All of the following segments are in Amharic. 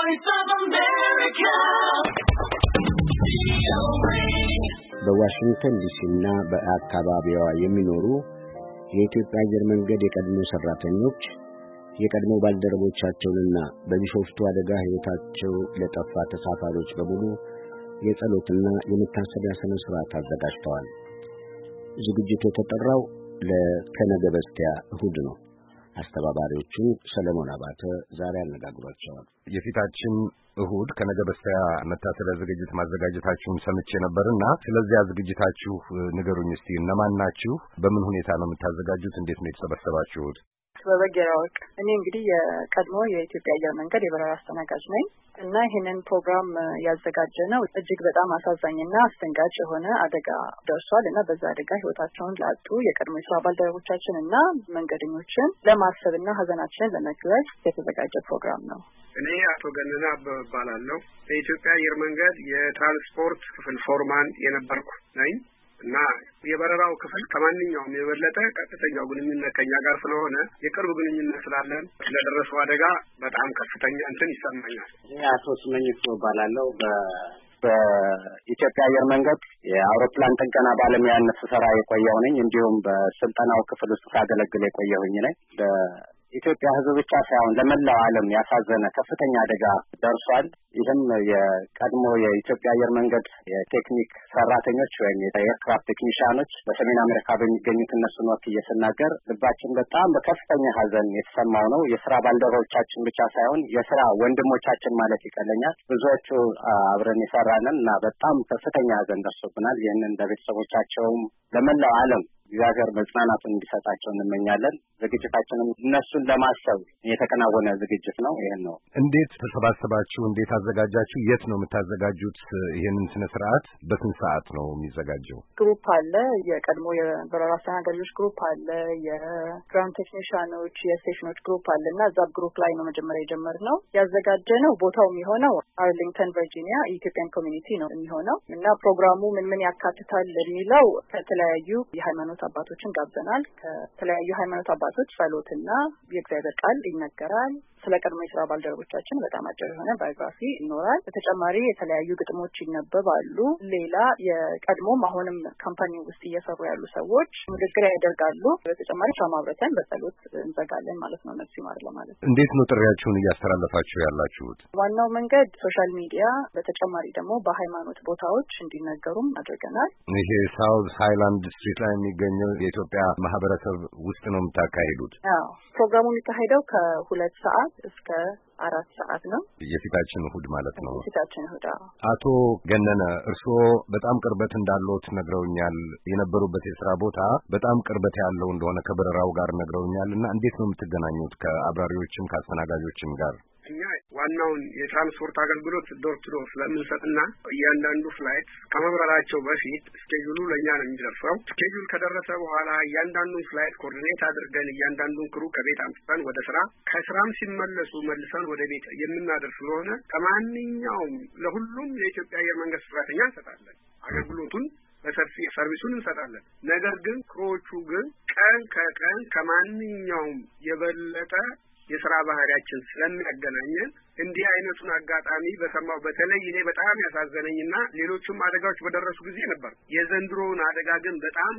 Voice of America. በዋሽንግተን ዲሲና በአካባቢዋ የሚኖሩ የኢትዮጵያ አየር መንገድ የቀድሞ ሰራተኞች የቀድሞ ባልደረቦቻቸውንና በቢሾፍቱ አደጋ ሕይወታቸው ለጠፋ ተሳፋሪዎች በሙሉ የጸሎትና የመታሰቢያ ሥነ ሥርዓት አዘጋጅተዋል። ዝግጅቱ የተጠራው ለከነገ በስቲያ እሁድ ነው። አስተባባሪዎቹ ሰለሞን አባተ ዛሬ አነጋግሯቸዋል። የፊታችን እሁድ ከነገ በስቲያ መታሰቢያ ዝግጅት ማዘጋጀታችሁን ሰምቼ ነበርና ስለዚያ ዝግጅታችሁ ንገሩኝ እስቲ። እነማን ናችሁ? በምን ሁኔታ ነው የምታዘጋጁት? እንዴት ነው የተሰበሰባችሁት? በበገራውቅ እኔ እንግዲህ የቀድሞ የኢትዮጵያ አየር መንገድ የበረራ አስተናጋጅ ነኝ እና ይሄንን ፕሮግራም ያዘጋጀነው እጅግ በጣም አሳዛኝና አስደንጋጭ የሆነ አደጋ ደርሷል እና በዛ አደጋ ሕይወታቸውን ላጡ የቀድሞ የስራ ባልደረቦቻችን እና መንገደኞችን ለማሰብና ሀዘናችንን ለመግለጽ የተዘጋጀ ፕሮግራም ነው። እኔ አቶ ገነና እባላለሁ። በኢትዮጵያ አየር መንገድ የትራንስፖርት ክፍል ፎርማን የነበርኩ ነኝ እና የበረራው ክፍል ከማንኛውም የበለጠ ቀጥተኛው ግንኙነት ከኛ ጋር ስለሆነ የቅርብ ግንኙነት ስላለን ስለደረሰው አደጋ በጣም ከፍተኛ እንትን ይሰማኛል። እኔ አቶ ስመኝት እባላለሁ። በኢትዮጵያ አየር መንገድ የአውሮፕላን ጥገና ባለሙያነት ስሰራ የቆየሁ ነኝ። እንዲሁም በስልጠናው ክፍል ውስጥ ሳገለግል የቆየሁኝ ነኝ። ኢትዮጵያ ሕዝብ ብቻ ሳይሆን ለመላው ዓለም ያሳዘነ ከፍተኛ አደጋ ደርሷል። ይህም የቀድሞ የኢትዮጵያ አየር መንገድ የቴክኒክ ሰራተኞች ወይም የኤርክራፍት ቴክኒሻኖች በሰሜን አሜሪካ በሚገኙት እነሱን ወክዬ ስናገር ልባችን በጣም በከፍተኛ ሀዘን የተሰማው ነው። የስራ ባልደረቦቻችን ብቻ ሳይሆን የስራ ወንድሞቻችን ማለት ይቀለኛል። ብዙዎቹ አብረን የሰራንን እና በጣም ከፍተኛ ሀዘን ደርሶብናል። ይህንን ለቤተሰቦቻቸውም ለመላው ዓለም እግዚአብሔር መጽናናቱን እንዲሰጣቸው እንመኛለን። ዝግጅታችንም እነሱን ለማሰብ የተከናወነ ዝግጅት ነው። ይሄን ነው። እንዴት ተሰባሰባችሁ? እንዴት አዘጋጃችሁ? የት ነው የምታዘጋጁት? ይሄንን ስነ ስርዓት በስንት ሰዓት ነው የሚዘጋጀው? ግሩፕ አለ። የቀድሞ የበረራ አስተናጋጆች ግሩፕ አለ። የግራውንድ ቴክኒሻኖች፣ የስቴሽኖች ግሩፕ አለ እና እዛ ግሩፕ ላይ ነው መጀመሪያ የጀመርነው። ያዘጋጀነው ቦታው የሚሆነው አርሊንግተን ቨርጂኒያ የኢትዮጵያን ኮሚኒቲ ነው የሚሆነው እና ፕሮግራሙ ምን ያካትታል የሚለው ከተለያዩ የሃይማኖት አባቶችን ጋብዘናል። ከተለያዩ ሃይማኖት አባቶች ጸሎትና የእግዚአብሔር ቃል ይነገራል። ስለ ቀድሞ የስራ ባልደረቦቻችን በጣም አጭር የሆነ ባዮግራፊ ይኖራል። በተጨማሪ የተለያዩ ግጥሞች ይነበባሉ። ሌላ የቀድሞም አሁንም ካምፓኒ ውስጥ እየሰሩ ያሉ ሰዎች ንግግር ያደርጋሉ። በተጨማሪ ሻማ አብርተን በጸሎት እንዘጋለን ማለት ነው። ነፍስ ይማር ለማለት። እንዴት ነው ጥሪያችሁን እያስተላለፋችሁ ያላችሁት? ዋናው መንገድ ሶሻል ሚዲያ፣ በተጨማሪ ደግሞ በሃይማኖት ቦታዎች እንዲነገሩም አድርገናል። ይሄ ሳውዝ ሃይላንድ ስትሪት ላይ የሚገኘው የኢትዮጵያ ማህበረሰብ ውስጥ ነው የምታካሂዱት? አዎ። ፕሮግራሙ የሚካሄደው ከ2 ሰዓት እስከ 4 ሰዓት ነው። የፊታችን እሁድ ማለት ነው። የፊታችን እሁድ። አቶ ገነነ እርስዎ በጣም ቅርበት እንዳለዎት ነግረውኛል። የነበሩበት የስራ ቦታ በጣም ቅርበት ያለው እንደሆነ ከበረራው ጋር ነግረውኛል እና እንዴት ነው የምትገናኙት ከአብራሪዎችም ከአስተናጋጆችም ጋር? እኛ ዋናውን የትራንስፖርት አገልግሎት ዶር ቱ ዶር ስለምንሰጥና እያንዳንዱ ፍላይት ከመብረራቸው በፊት ስኬጁሉ ለእኛ ነው የሚደርሰው። ስኬጁል ከደረሰ በኋላ እያንዳንዱን ፍላይት ኮኦርዲኔት አድርገን እያንዳንዱን ክሩ ከቤት አምጥተን ወደ ስራ፣ ከስራም ሲመለሱ መልሰን ወደ ቤት የምናደርስ ስለሆነ ከማንኛውም ለሁሉም የኢትዮጵያ አየር መንገድ ሰራተኛ እንሰጣለን። አገልግሎቱን በሰፊ ሰርቪሱን እንሰጣለን። ነገር ግን ክሮቹ ግን ቀን ከቀን ከማንኛውም የበለጠ የሥራ ባህሪያችን ስለሚያገናኘን እንዲህ አይነቱን አጋጣሚ በሰማው በተለይ እኔ በጣም ያሳዘነኝና ሌሎችም አደጋዎች በደረሱ ጊዜ ነበር። የዘንድሮውን አደጋ ግን በጣም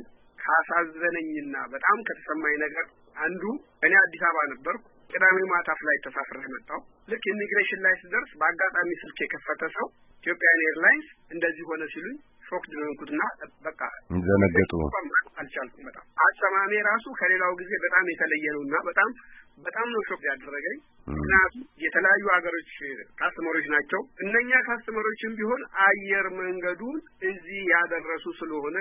ካሳዘነኝና በጣም ከተሰማኝ ነገር አንዱ እኔ አዲስ አበባ ነበርኩ። ቅዳሜ ማታ ፍላይት ተሳፍሬ መጣሁ። ልክ ኢሚግሬሽን ላይ ስደርስ በአጋጣሚ ስልክ የከፈተ ሰው ኢትዮጵያን ኤርላይንስ እንደዚህ ሆነ ሲሉኝ ሾክ ድረንኩትና በቃ ዘነገጡ። አልቻልኩም። በጣም አሰማሜ ራሱ ከሌላው ጊዜ በጣም የተለየ ነውና በጣም ነው ሾክ ያደረገኝ። ምክንያቱም የተለያዩ ሀገሮች ካስተመሮች ናቸው። እነኛ ካስተመሮችም ቢሆን አየር መንገዱን እዚህ ያደረሱ ስለሆነ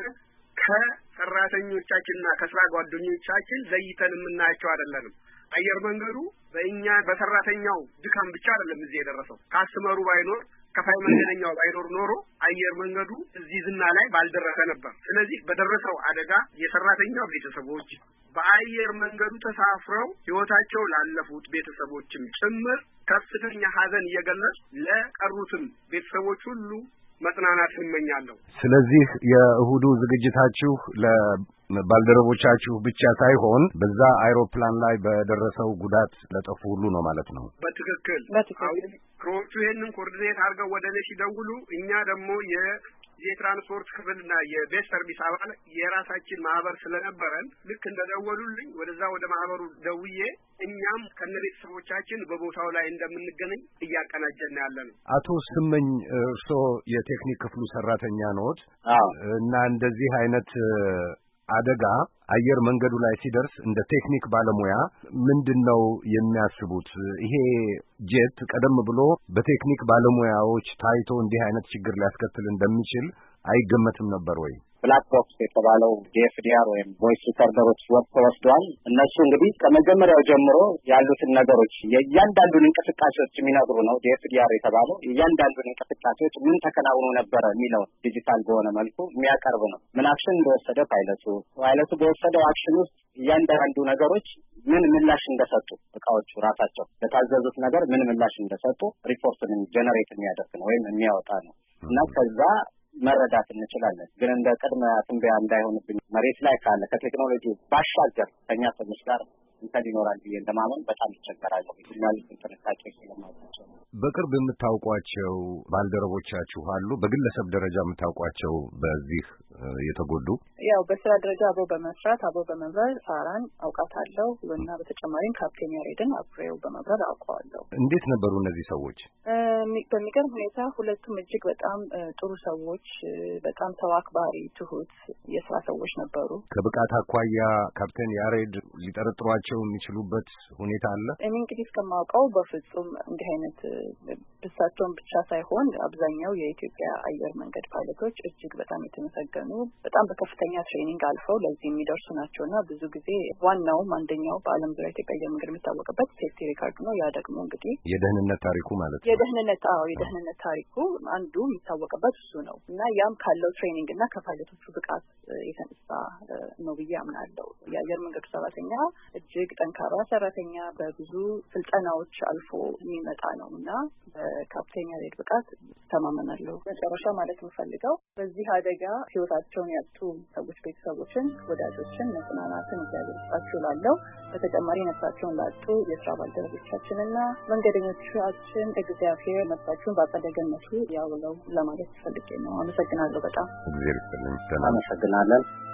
ከሰራተኞቻችንና ከስራ ጓደኞቻችን ለይተን የምናያቸው አይደለንም። አየር መንገዱ በእኛ በሰራተኛው ድካም ብቻ አይደለም እዚህ የደረሰው። ካስተመሩ ባይኖር ከፋይ መንገደኛው ባይኖር ኖሮ አየር መንገዱ እዚህ ዝና ላይ ባልደረሰ ነበር። ስለዚህ በደረሰው አደጋ የሰራተኛው ቤተሰቦች በአየር መንገዱ ተሳፍረው ህይወታቸው ላለፉት ቤተሰቦችም ጭምር ከፍተኛ ሀዘን እየገለጹ ለቀሩትም ቤተሰቦች ሁሉ መጽናናት እመኛለሁ። ስለዚህ የእሁዱ ዝግጅታችሁ ባልደረቦቻችሁ ብቻ ሳይሆን በዛ አይሮፕላን ላይ በደረሰው ጉዳት ለጠፉ ሁሉ ነው ማለት ነው? በትክክል አሁን ክሮቹ ይሄንን ኮኦርዲኔት አድርገው ወደ እኔ ሲደውሉ እኛ ደግሞ የትራንስፖርት ክፍልና የቤት ሰርቪስ አባል የራሳችን ማህበር ስለነበረን ልክ እንደደወሉልኝ ወደዛ ወደ ማህበሩ ደውዬ እኛም ከነቤተሰቦቻችን በቦታው ላይ እንደምንገናኝ እያቀናጀን ያለነው። አቶ ስመኝ እርስዎ የቴክኒክ ክፍሉ ሰራተኛ ኖት እና እንደዚህ አይነት አደጋ አየር መንገዱ ላይ ሲደርስ እንደ ቴክኒክ ባለሙያ ምንድነው የሚያስቡት? ይሄ ጄት ቀደም ብሎ በቴክኒክ ባለሙያዎች ታይቶ እንዲህ አይነት ችግር ሊያስከትል እንደሚችል አይገመትም ነበር ወይ? ብላክ ቦክስ የተባለው ዲኤፍዲአር ወይም ቮይስ ሪከርደሮች ተወስዷል። እነሱ እንግዲህ ከመጀመሪያው ጀምሮ ያሉትን ነገሮች የእያንዳንዱን እንቅስቃሴዎች የሚነግሩ ነው። ዲኤፍዲአር የተባለው የእያንዳንዱን እንቅስቃሴዎች ምን ተከናውኖ ነበረ የሚለው ዲጂታል በሆነ መልኩ የሚያቀርብ ነው። ምን አክሽን እንደወሰደ ፓይለቱ በወሰደው አክሽን ውስጥ እያንዳንዱ ነገሮች ምን ምላሽ እንደሰጡ እቃዎቹ ራሳቸው ለታዘዙት ነገር ምን ምላሽ እንደሰጡ ሪፖርትን ጀነሬት የሚያደርግ ነው ወይም የሚያወጣ ነው እና ከዛ መረዳት እንችላለን። ግን እንደ ቅድመ ትንበያ እንዳይሆንብኝ መሬት ላይ ካለ ከቴክኖሎጂ ባሻገር ከኛ ሰዎች ጋር እንትን ይኖራል ብዬ እንደማመን በጣም ይቸገራለሁ። ያሉትን ጥንቃቄ ስለማውቃቸው። በቅርብ የምታውቋቸው ባልደረቦቻችሁ አሉ? በግለሰብ ደረጃ የምታውቋቸው በዚህ የተጎዱ? ያው በስራ ደረጃ አብሮ በመስራት አብሮ በመብረር ሳራን አውቃታለሁ እና በተጨማሪም ካፕቴን ያሬድን አብሬው በመብረር አውቀዋለሁ። እንዴት ነበሩ እነዚህ ሰዎች? በሚገርም ሁኔታ ሁለቱም እጅግ በጣም ጥሩ ሰዎች፣ በጣም ሰው አክባሪ፣ ትሁት የስራ ሰዎች ነበሩ። ከብቃት አኳያ ካፕቴን ያሬድ ሊጠረጥሯቸው የሚችሉበት ሁኔታ አለ? እኔ እንግዲህ እስከማውቀው በፍጹም እንዲህ አይነት ብሳቸውን ብቻ ሳይሆን አብዛኛው የኢትዮጵያ አየር መንገድ ፓይለቶች እጅግ በጣም የተመሰገኑ በጣም በከፍተኛ ትሬኒንግ አልፈው ለዚህ የሚደርሱ ናቸውና ብዙ ጊዜ ዋናውም አንደኛው በዓለም ዙሪያ ኢትዮጵያ አየር መንገድ የሚታወቅበት ሴፍቲ ሪካርድ ነው። ያ ደግሞ እንግዲህ የደህንነት ታሪኩ ማለት ነው። የደህንነት ታሪኩ አንዱ የሚታወቅበት እሱ ነው እና ያም ካለው ትሬኒንግ እና ከፓይለቶቹ ብቃት የተነሳ ነው ብዬ አምናለሁ። የአየር መንገዱ ሰራተኛ እጅግ ጠንካራ ሰራተኛ በብዙ ስልጠናዎች አልፎ የሚመጣ ነው እና በካፕቴን ያሬድ ብቃት ተማመናለሁ። መጨረሻ ማለት የምፈልገው በዚህ አደጋ ህይወታቸውን ያጡ ሰዎች ቤተሰቦችን፣ ወዳጆችን መጽናናትን ያለባቸው ላለው በተጨማሪ ነፍሳቸውን ላጡ የስራ ባልደረቦቻችንና መንገደኞቻችን እግዚአብሔር ነፍሳቸውን በአጸደ ገነቱ ያውለው ለማለት ፈልጌ ነው። አመሰግናለሁ። በጣም እግዚአብሔር ይስጥልኝ። አመሰግናለን።